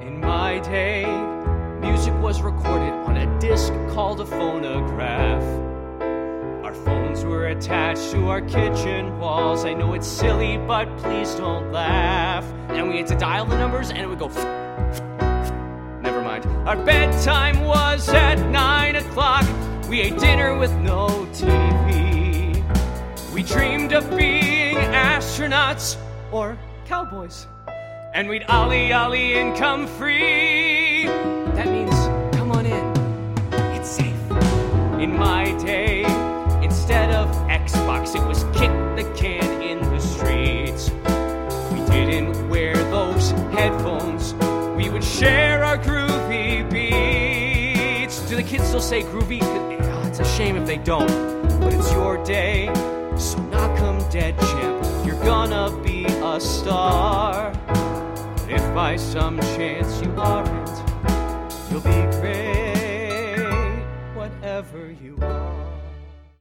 In my day, music was recorded on a disc called a phonograph. Our phones were attached to our kitchen walls. I know it's silly, but please don't laugh. And we had to dial the numbers and it would go never mind. Our bedtime was at 9 o'clock. We ate dinner with no TV. We dreamed of being astronauts or cowboys. And we'd ollie ollie and come free. That means come on in, it's safe. In my day, instead of Xbox, it was kick the can in the streets. We didn't wear those headphones. We would share our groovy beats. Do the kids still say groovy? It's a shame if they don't. But it's your day, so knock 'em dead, champ. You're gonna be a star. But if by some chance you aren't, you'll be great, whatever you are.